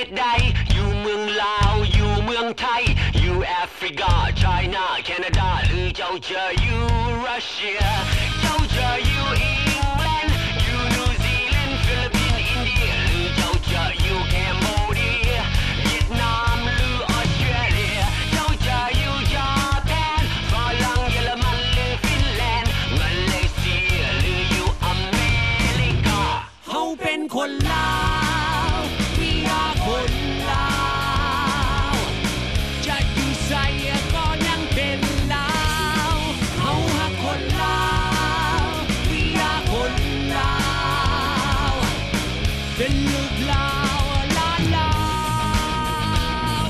ศใดอยู่เมืองลาวอยู่เมืองไทยอยู่แอฟริกาไชน่าแคนาดาหรือเจ้าจะอยู่รัสเซียเจ้าจะอยู่อังกฤษอยู่นิวซีแลนด์ฟิลิปปินส์อินเดียหรือเจ้าจะอยู่แคมโบเดียเวียดนามหรือออสเตรเลียเจ้าจะอยู่ญี่ปุ่นฝรั่งเยอรมันหรือฟินแลนด์มาเลเซียหรืออยู่อเมริกาเฮาเป็นคนลาวwe are คนลาวจะอยู่ไสก็ยังเป็นลาวเฮาฮักคนลาว we are คนลาวเป็นลูกลาวลาลาว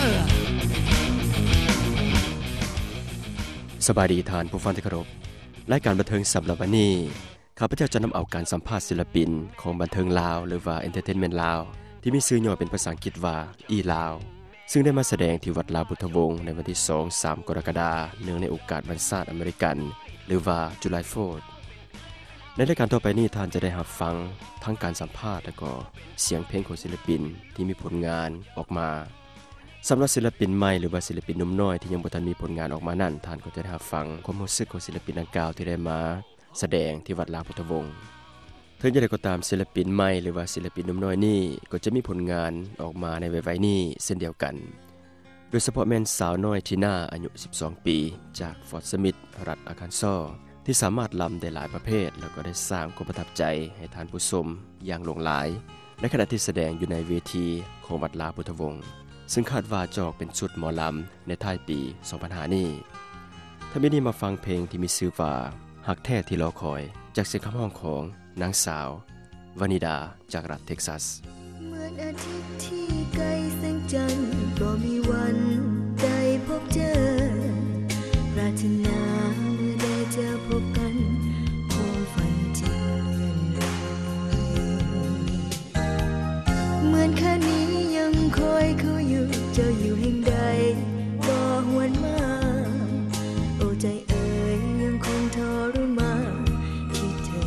สบายดีท่านผู้ฟังที่เคารพรายการบันเทิงสำหรับวันนี้ข้าพเจ้าจะนำเอาการสัมภาษณ์ศิลปินของบันเทิงลาวหรือว่า Entertainment ลาวที่มีชื่อย่อเป็นภาษาอังกฤษว่าอีลาวซึ่งได้มาแสดงที่วัดลาวพุทธวงศ์ในวันที่ 2-3 กรกฎาคมเนื่องในโอกาสวันชาติอเมริกันหรือว่า July 4 ในรายการต่อไปนี้ท่านจะได้รับฟังทั้งการสัมภาษณ์และก็เสียงเพลงของศิลปินที่มีผลงานออกมาสำหรับศิลปินใหม่หรือว่าศิลปินหนุ่มน้อยที่ยังบ่ทันมีผลงานออกมานั้นท่านก็จะได้รับฟังความรู้สึกของศิลปินดังกล่าวที่ได้มาแสดงที่วัดลาวพุทธวงศ์ถึงจะได้ก็ตามศิลปินใหม่หรือว่าศิลปินหนุ่มน้อยนี้ก็จะมีผลงานออกมาในวัยนี้เช่นเดียวกันโดยเฉพาะแม่นสาวน้อยทีน่าอายุ12ปีจากฟอร์ตสมิธรัฐอาคันซอว์ที่สามารถรำได้หลายประเภทแล้วก็ได้สร้างความประทับใจให้ท่านผู้ชมอย่างหลงหลายในขณะที่แสดงอยู่ในเวทีของวัดลาวพุทธวงศ์ซึ่งคาดว่าจะออกเป็นชุดหมอลำในท้ายปี2005นี้ถ้าไม่ได้มาฟังเพลงที่มีชื่อว่าหักแท้ที่รอคอยจากเสียงคำร้องของนางสาววานิดาจากรัฐเท็กซัสเหมือนอาทิตย์ที่ไกลแสงจันทร์ก็มีวันได้พบเจอปรารถนาเมื่อได้เจอพบกันความฝันจริงเลื่อนลอยเหมือนแค่นี้ยังคอยเขาอยู่เจ้าอยู่แห่งใดก็หวนมาโอ้ใจเอ๋ยยังคงทรมานคิดถึง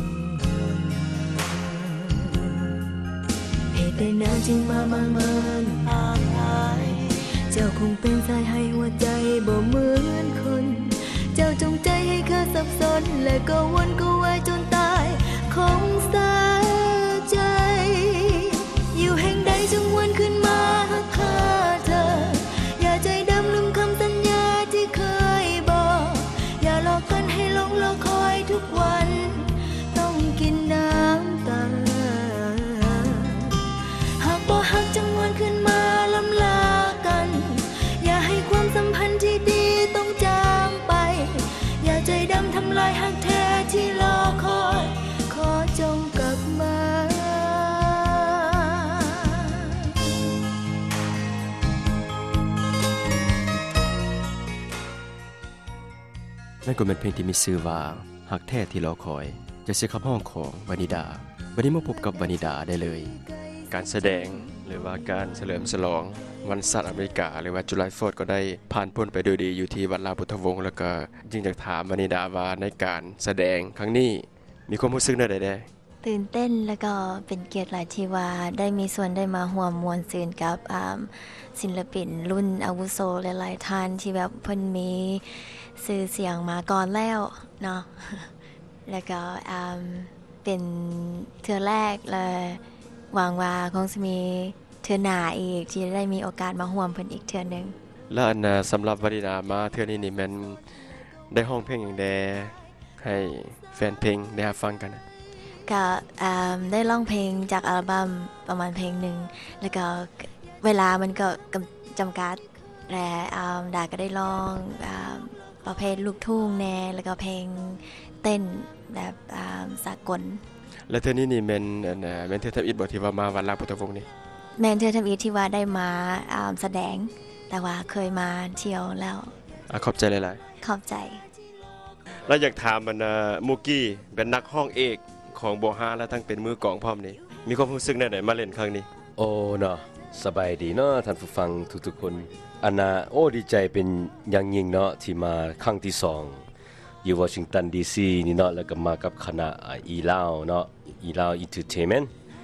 เหตุใดนานจึงมามางมันห่างหายเจ้าคงเป็นสายให้หัวใจบ่เหมือนคนเจ้าจงใจให้ข้าสับสนและก็วนก็วายจนตายคงสาใจอยู่แห่งใดจงวนขึ้นมาหักข้าเธออย่าใจดำลืมคำสัญญาที่เคยบอกอย่าหลอกกันให้หลงรอคอยทุกวันต้องกินน้ำตาหากบ่หักจงวนขึ้นมาล้ำลากันอย่าให้ความสัมพันธ์ที่ดีต้องจางไปอย่าใจดำทำลายหักแท้ที่รอคอยขอจงกลับมานั่นก็เป็นเพลงที่มีชื่อว่าหักแท้ที่รอคอยจากเสียงคำร้องของวานิดาวันนี้มาพบกับวานิดาได้เลยการแสดงหรือว่าการเฉลิมฉลองวันชาติอเมริกาหรือว่า July 4 ก็ได้ผ่านพ้นไปโดยดีอยู่ที่วัดลาวพุทธวงศ์แล้วก็จึงอยากถามวานิดาว่าในการแสดงครั้งนี้มีความรู้สึกใดๆตื่นเต้นแล้วก็เป็นเกียรติหลายที่ว่าได้มีส่วนได้มาร่วมมวลซื่นกับศิลปินรุ่นอาวุโสหลายๆท่านที่แบบเพิ่นมีชื่อเสียงมาก่อนแล้วเนาะแล้วก็เป็นเทื่อแรกเลยหวังว่าคงจะมีเทื่อหน้าอีกที่ได้มีโอกาสมาร่วมเพิ่นอีกเทื่อนึงแล้วอันสำหรับวานิดามาเทื่อนี้นี่แม่นได้ร้องเพลงหยังแดให้แฟนเพลงได้ฟังกันก็ได้ร้องเพลงจากอัลบั้มประมาณเพลงนึงแล้วก็เวลามันก็จำกัดและดาก็ได้ร้องประเภทลูกทุ่งแน่แล้วก็เพลงเต้นแบบสากลแล้วเทื่อนี้นี่แม่นเทื่อทำอิฐบ่ที่ว่ามาวัดลาวพุทธวงศ์นี่แม่นเทื่อทำอิฐที่ว่าได้มาแสดงแต่ว่าเคยมาเที่ยวแล้วขอบใจหลายๆขอบใจแล้วอยากถามมันมูกี้เป็นนักร้องเอกของโบฮาและทั้งเป็นมือกลองพร้อมนี่มีความรู้สึกแนวใดมาเล่นครั้งนี้โอ้เนาะสบายดีเนาะท่านผู้ฟังทุกๆคนอันน่ะโอ้ดีใจเป็นอย่างยิ่งเนาะที่มาครั้งที่2อยู่วอชิงตันดีซีนี่เนาะแล้วก็มากับคณะอีลาวเนาะอีลาวเอนเตอร์เทนเมนต์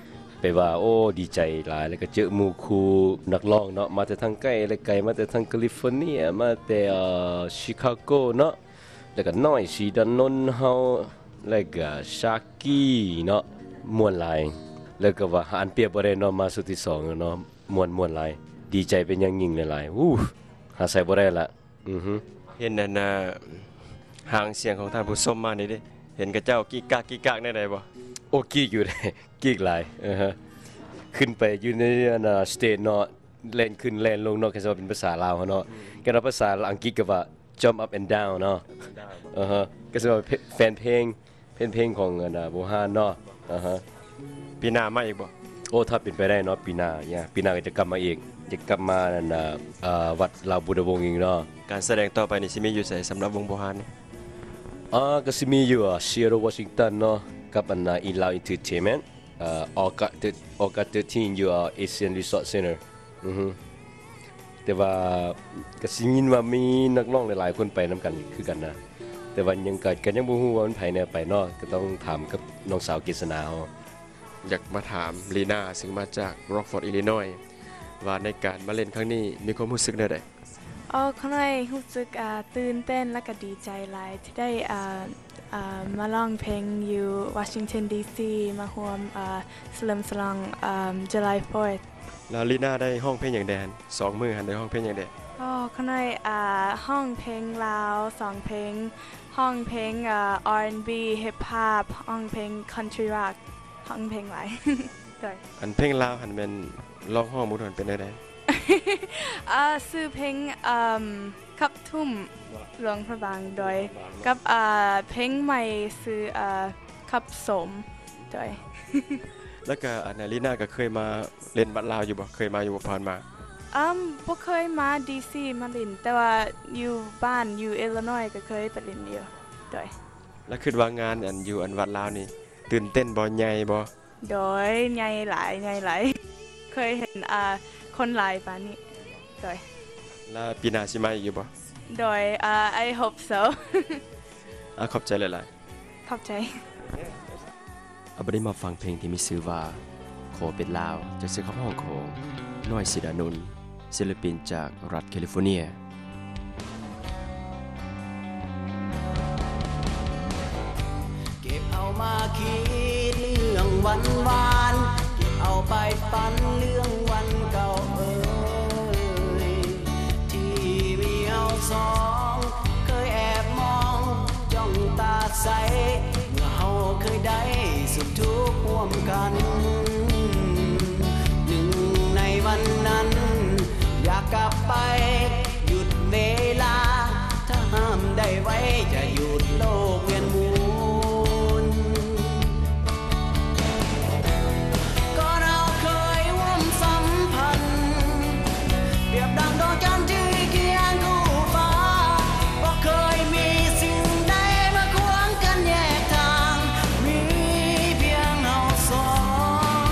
ไปว่าโอ้ดีใจหลายแล้วก็เจอหมู่คู่นักร้องเนาะมาแต่ทางใกล้และไกลมาแต่ทางแคลิฟอร์เนียมาแต่ชิคาโกเนาะแล้วก็น้อยสีดานนท์เฮาแล้วก็ชากี้เนาะม่วนหลายแล้วก็ว่าอันเปรียบบ่ได้เนาะมาสุดที่2เนาะม่วนหลายดีใจเป็นอย่างยิ่งหลายหาใส่บ่ได้ละเห็นนั่นหางเสียงของท่านผู้ชมมานี่เด้เห็นกระเจ้ากีกากได้บ่โอ้กีกอยู่ได้กีกหลายขึ้นไปอยู่ในสเตจเนาะเล่นขึ้นเล่นลงเนาะก็จะเป็นภาษาลาวเนาะก็ภาษาอังกฤษก็ว่า jump up and down เนาะก็จะแฟนเพลงของโบฮานเนาะปีหน้ามาอีกบ่โอ้ถ้าเป็นไปได้เนาะปีหน้าเนี่ยปีหน้าก็จะกลับมาอีกจะกลับมานั่นวัดลาวบุรวงศ์อีกเนาะการแสดงต่อไปนี่สิมีอยู่ไสสำหรับวงโบฮานนี่ก็สิมีอยู่Seattle Washington เนาะกับIn Loud Entertainment August 13 อยู่Asian Resort Center แต่ว่าก็สิยินว่ามีนักร้องหลายๆคนไปนํกันคือกันนะแต่ว่ายังยังบ่ฮู้ว่ามันไผแน่ไปเนาะก็ต้องถามกับน้องสาวกฤษณาอยากมาถามลีน่าซึ่งมาจาก Rockford Illinois ว่าในการมาเล่นครั้งนี้มีความรู้สึกแนวใดข้างในรู้สึกตื่นเต้นและก็ดีใจหลายที่ได้มาร้องเพลงอยู่ Washington DC มาร่วมเฉลิมฉลองJuly 4th แล้วลีน่าได้ห้องเพลงอย่างแดน2มื้อหันได้ห้องเพลงอย่างแดนข้างในห้องเพลงลาว2เพลงห้องเพลงR&B Hip Hop ห้องเพลง Country Rock ห้องเพลงหลายด้วยอันเพลงลาวหันแม่นร้องห้องหมู่ทนเป็นได้ชื่อเพลงขับทุ่มหลวงพระบางโดยกับเพลงใหม่ชื่อขับสมโดยแล้วก็ลีน่าก็เคยมาเล่นบัดลาวอยู่บ่เคยมาอยู่บ่ผ่านมาบ่เคยมา DC มาเล่นแต่ว่าอยู่บ้านอยู่ Illinois ก็เคยไปเล่นอยู่โดยแล้วคิดว่างานอยู่วัดลาวนี่ตื่นเต้นบ่ใหญ่บ่โดยใหญ่หลายเคยเห็นคนหลายปานนี้โดยแล้วปีหน้าสิมาอีกอยู่บ่โดยI hope so ขอบใจหลายๆขอบใจบ่ได้มาฟังเพลงที่มีชื่อว่าขอเป็นลาวจากเสียงของของน้อยศิดานนท์ศิลปินจากรัฐแคลิฟอร์เนียเก็บเอามาคิดเรื่องหวานๆเก็บเอาไปฝันเรื่องวันเก่าที่มีเอาสองเคยแอบมองจ้องตาใสเมื่อเฮาเคยได้สุขทุกข์ร่วมกันหนึ่งในวันนั้นอยากกลับไปหยุดเวลาถ้าห้ามได้ไว้จะหยุดโลกเวียนหมุนก็เราเคยร่วมสัมพันธ์เปรียบดังดวงจันทร์ที่เคียงคู่ฟ้าบ่เคยมีสิ่งใดมาขวางกันแยกทางมีเพียงเราสอง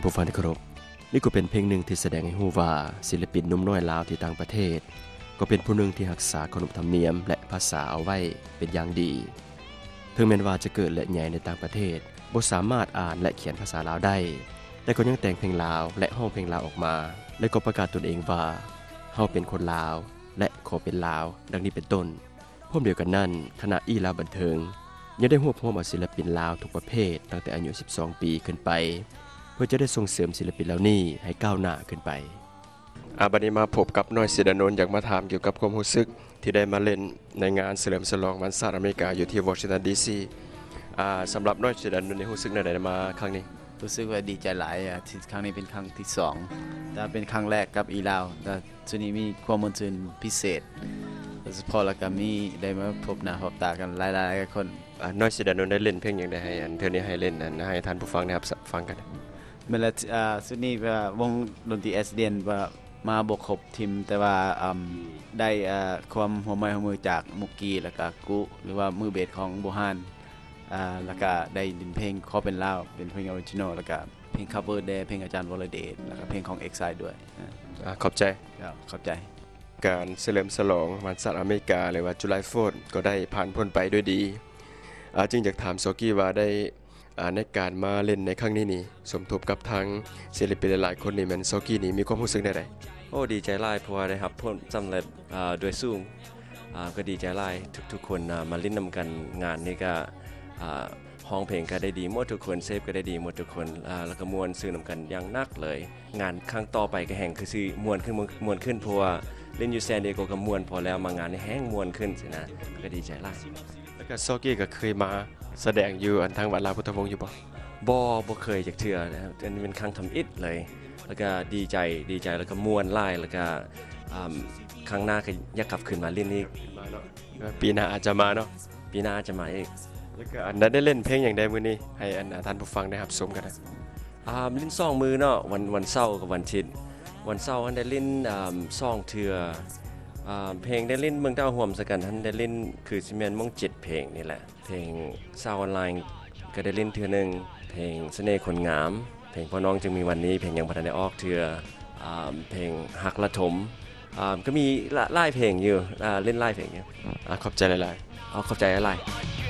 ผู้ฟังที่เคารพนี่ก็เป็นเพลงหนึ่งที่แสดงให้รู้ว่าศิลปินหนุ่มน้อยลาวที่ต่างประเทศก็เป็นผู้หนึ่งที่รักษาขนบธรรมเนียมและภาษาเอาไว้เป็นอย่างดีถึงแม้ว่าจะเกิดและใหญ่ในต่างประเทศบ่สามารถอ่านและเขียนภาษาลาวได้แต่ก็ยังแต่งเพลงลาวและร้องเพลงลาวออกมาและก็ประกาศตนเองว่าเฮาเป็นคนลาวและขอเป็นลาวดังนี้เป็นต้นพร้อมเดียวกันนั้นคณะอีลาวบันเทิงยังได้รวบรวมเอาศิลปินลาวทุกประเภทตั้งแต่อายุ12ปีขึ้นไปเพื่อจะได้ส่งเสริมศิลปินเหล่านี้ให้ก้าวหน้าขึ้นไปบัดนี้มาพบกับน้อยศิดานนท์อยากมาถามเกี่ยวกับความรู้สึกที่ได้มาเล่นในงานเฉลิมฉลองวันศาสตร์อเมริกาอยู่ที่วอชิงตันดีซีสำหรับน้อยศิดานนท์นี่รู้สึกแนวใดมาครั้งนี้รู้สึกว่าดีใจหลายที่ครั้งนี้เป็นครั้งที่2แต่เป็นครั้งแรกกับอีลาวแต่ส่วนนี้มีความมนต์ซื่นพิเศษโดยเฉพาะแล้วก็มีได้มาพบหน้าพบตากันหลายๆคนน้อยศิดานนท์ได้เล่นเพลงอย่างใดให้เทื่อนี้ให้เล่นให้ท่านผู้ฟังนะครับฟังกันเมื่อสุดนี้วงดนตรี SDN ว่ามาบวกครบทีมแต่ว่าได้ความหัวไม้หัวมือจากมุกกี้แล้วก็กุหรือว่ามือเบสของโบฮานแล้วก็ได้ดินเพลงขอเป็นลาวเป็นเพลงออริจินอลแล้วก็เพลง cover ได้เพลงอาจารย์วรเดชแล้วก็เพลงของ Exile ด้วยขอบใจขอบใจการเฉลิมฉลองวันศาสตร์อเมริกาหรือว่า July 4 ก็ได้ผ่านพ้นไปด้วยดีจึงอยากถามโซกี้ว่าได้ในการมาเล่นในครั้งนี้นี่สมทบกับทางศิลปินหลายๆคนนี่มันโซกี้นี่มีความรู้สึกได้โอ้ดีใจหลายเพราะว่าได้รับผลสำเร็จด้วยสูงก็ดีใจหลายทุกๆคนมาเล่นนำกันงานนี้ก็ห้องเพลงก็ได้ดีหมดทุกคนเซฟก็ได้ดีหมดทุกคนแล้วก็ม่วนซื่อนำกันอย่างนักเลยงานครั้งต่อไปก็แห่งคือสิม่วนขึ้นเพราะว่าเล่นอยู่แซนดิเอโกก็ม่วนพอแล้วมางานนี้แห่งม่วนขึ้นสินะก็ดีใจหลายแล้วก็โซกี้ก็เคยมาแสดงอยู่ทางวัดลาวพุทธวงศ์อยู่บ่เคยจักเทื่อนะครับอันนี้เป็นครั้งทำอิฐเลยแล้วก็ดีใจแล้วก็ม่วนหลายแล้วก็ครั้งหน้าก็อยากกลับขึ้นมาเล่นอีกปีหน้าอาจจะมาเนาะปีหน้าจะมาอีกแล้วก็ได้เล่นเพลงอย่างใดมื้อนี้ให้ท่านผู้ฟังได้รับชมกันนะเล่น2มื้อเนาะวันเสาร์กับวันอาทิตย์วันเสาร์ได้เล่น2เทื่อเพลงได้เล่นเมืองดาวห่วมซะกันท่านได้เล่นคือสิแม่นมง7เพลงนี่แหละเพลงซาวออนไลน์ก็ได้เล่นเทื่อนึงเพลงเสน่ห์คนงามเพลงพ่อน้องจึงมีวันนี้เพลงยังบ่ทันได้ออกเทื่อเพลงฮักละถมก็มีหลายเพลงอยู่เล่นหลายเพลงอยู่ขอบใจหลายๆขอบใจหลาย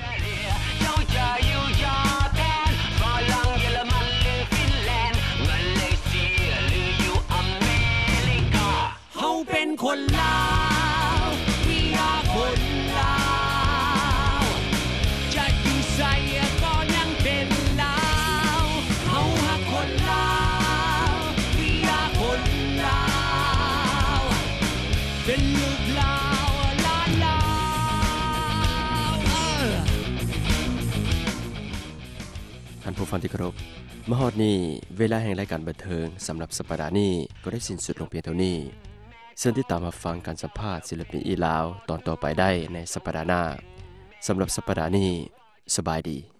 เป็นคนลาววิยาคนลาวจะอยู่ใส่ก็ยังเป็นลาวเฮาฮักคนลาววิยาคนลาวเป็นลูกลาวลาลาวท่านผู้ฟังที่เคารพมาฮอดนี้เวลาแห่งรายการบันเทิงสำหรับสัปดาห์นี้ก็ได้สิ้นสุดลงเพียงเท่านี้เชิญติดตามมาฟังการสัมภาษณ์ศิลปินอีลาวตอนต่อไปได้ในสัปดาห์หน้าสำหรับสัปดาห์นี้สบายดี